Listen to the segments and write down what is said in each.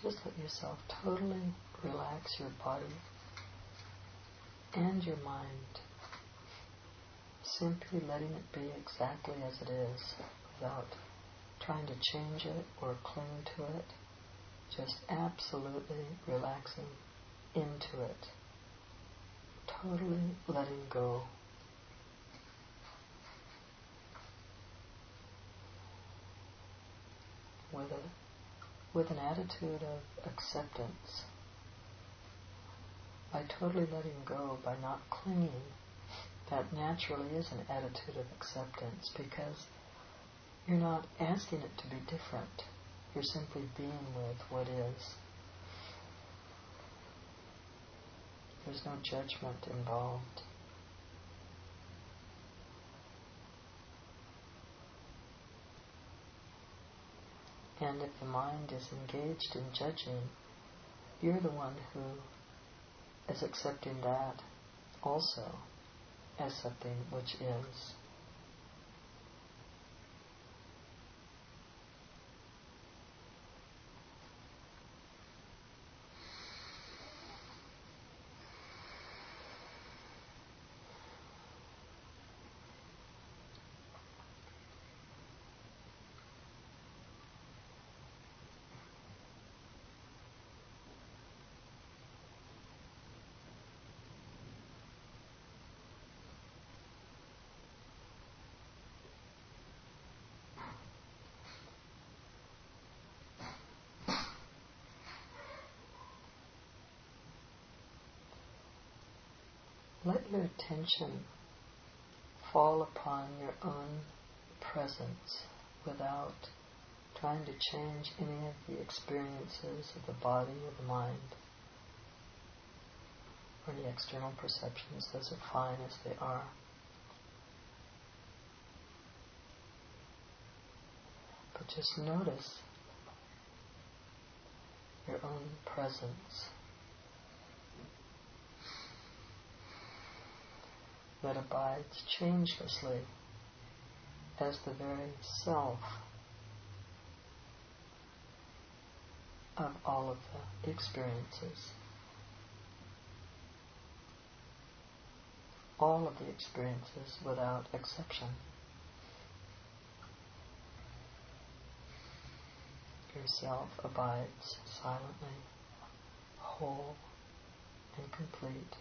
Just let yourself totally relax your body and your mind, simply letting it be exactly as it is without trying to change it or cling to it, just absolutely relaxing into it, totally letting go. With an attitude of acceptance, by totally letting go, by not clinging, that naturally is an attitude of acceptance, because you're not asking it to be different. You're simply being with what is. There's no judgment involved. And if the mind is engaged in judging, you're the one who is accepting that also as something which is. Let your attention fall upon your own presence without trying to change any of the experiences of the body or the mind or any external perceptions. Those are fine as they are. But just notice your own presence that abides changelessly as the very self of all of the experiences. All of the experiences without exception. Yourself abides silently, whole and complete.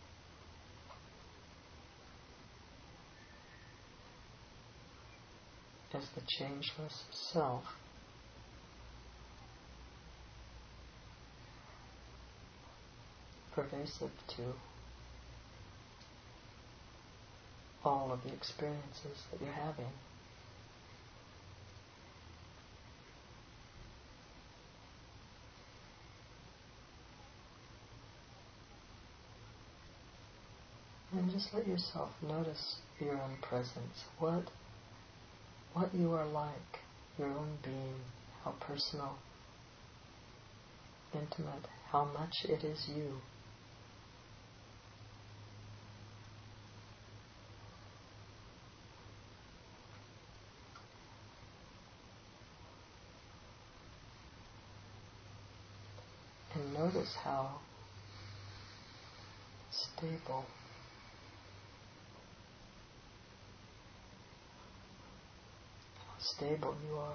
As the changeless self, pervasive to all of the experiences that you're having. And just let yourself notice your own presence. What you are like, your own being, how personal, intimate, how much it is you. And notice how stable, you are.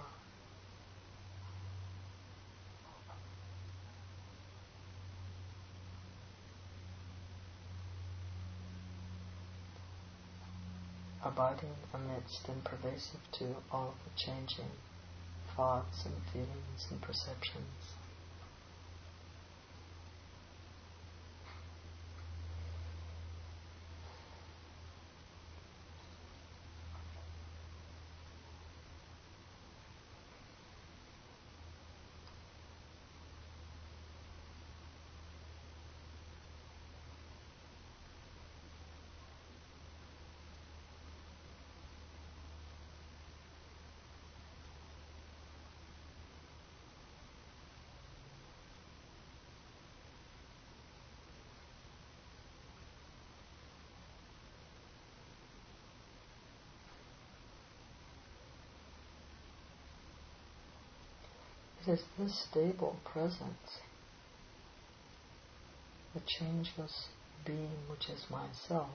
Abiding amidst and pervasive to all of the changing thoughts and feelings and perceptions. It is this stable presence, the changeless being which is myself,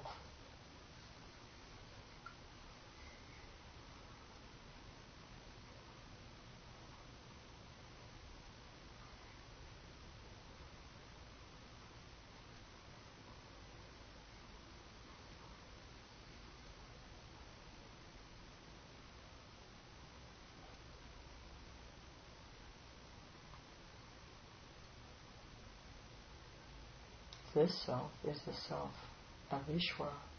this self is the self of Ishvara.